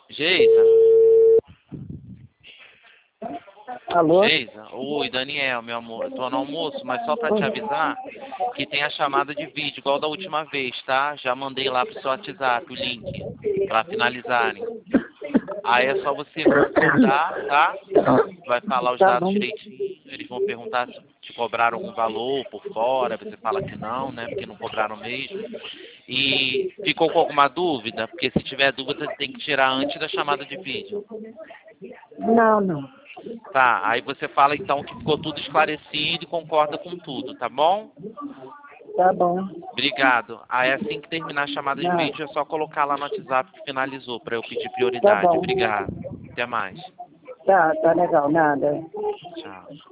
Geisa, Alô? Geisa, oi, Daniel, meu amor, eu tô no almoço, mas só pra te avisar que tem a chamada de vídeo, igual da última vez, tá? Já mandei lá pro seu WhatsApp o link pra finalizarem. Aí é só você concordar, tá? Vai falar os Tá dados bom. direitinho, eles vão perguntar se te cobraram algum valor por fora, você fala que não, né? Porque não cobraram mesmo. E ficou com alguma dúvida? Porque se tiver dúvida, tem que tirar antes da chamada de vídeo. Não, não. Tá, aí você fala então que ficou tudo esclarecido e concorda com tudo, tá bom? Tá bom. Obrigado. Aí assim que terminar a chamada de Não. vídeo é só colocar lá no WhatsApp que finalizou para eu pedir Tá prioridade. bom. Obrigado. Até mais. Tá legal, nada. Tchau.